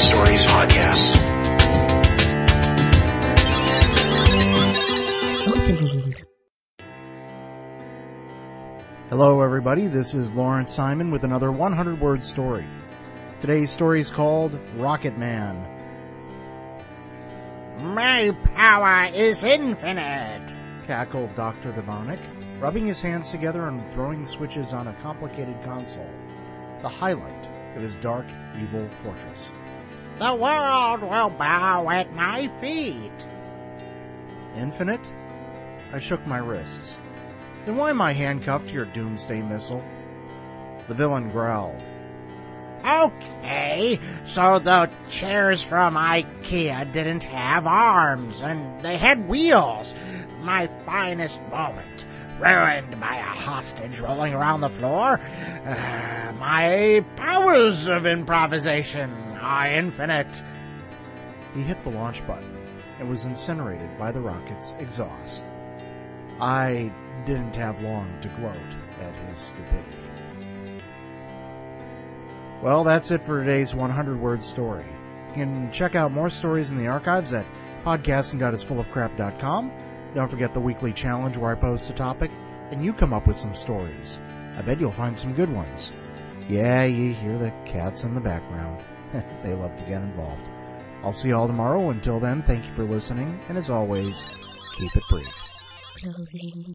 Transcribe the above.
Stories podcast. Hello everybody, this is Lawrence Simon with another 100-word story. Today's story is called Rocket Man. My power is infinite, cackled Dr. Demonic, rubbing his hands together and throwing switches on a complicated console, the highlight of his dark, evil fortress. The world will bow at my feet. Infinite? I shook my wrists. Then why am I handcuffed to your doomsday missile? The villain growled. Okay, so the chairs from IKEA didn't have arms, and they had wheels. My finest moment, ruined by a hostage rolling around the floor. My powers of improvisation are infinite. He hit the launch button and was incinerated by the rocket's exhaust. I didn't have long to gloat at his stupidity. Well, that's it for today's 100-word story. You can check out more stories in the archives at podcasting.isfullofcrap.com. Don't forget the weekly challenge where I post a topic and you come up with some stories. I bet you'll find some good ones. Yeah, you hear the cats in the background. They love to get involved. I'll see you all tomorrow. Until then, thank you for listening, and as always, keep it brief. Closing